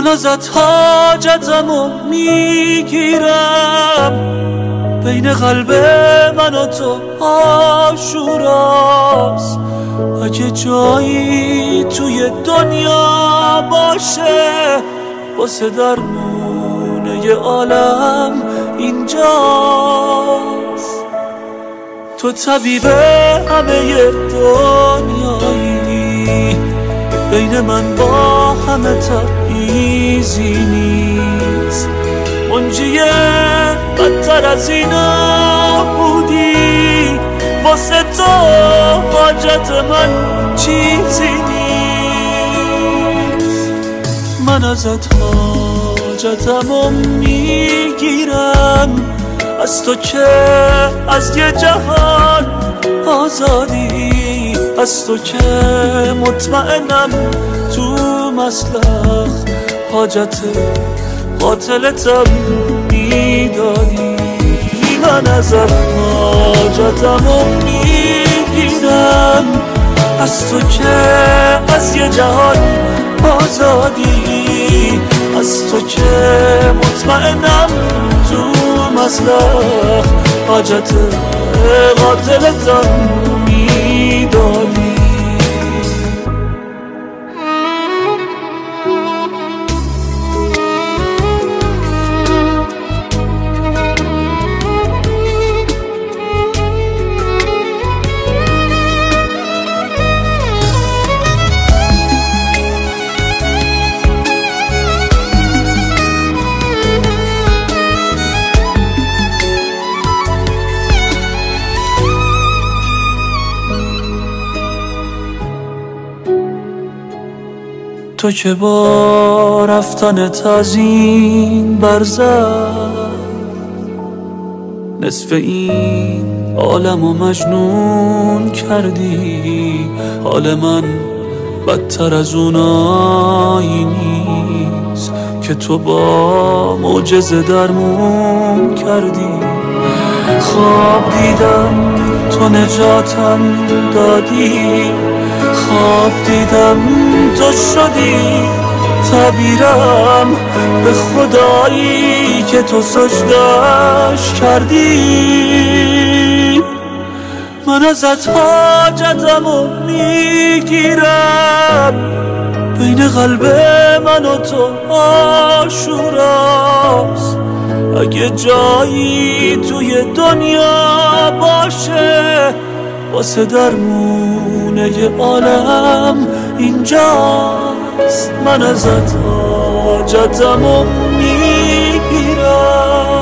ازت حاجتمو میگیرم، بین قلب من و تو آشوراست. اگه جایی توی دنیا باشه واسه درمونه ی عالم اینجاست. تو طبیب همه دنیایی، بین من با همه تبعیضی نیست. منجی بدتر از اینا بودی، واسه تو حاجت من چیزی نیست. من ازت حاجتمو میگیرم، از تو که از یه جهان آزادی، از تو که مطمئنم تو مسلخ حاجت قاتلتم میدانی. من ازت حاجتمو میگیرم، از تو که از یه جهان آزادی، از تو که مطمئنم تو مسلخ حاجت قاتلتم میدانی. تو که با رفتنت از این برزخ نصف این عالمو مجنون کردی. حال من بدتر از اونایی نیست که تو با معجزه درمون کردی. خواب دیدم تو نجاتم دادی، خواب دیدم تو شدی تعبیرم به خدایی که تو سجدش کردی. من ازت حاجتمو میگیرم، بین قلب من و تو آشوراست. اگه جایی توی دنیا باشه واسه درمونه ی عالم اینجاست. من ازت حاجتمو میگیرم.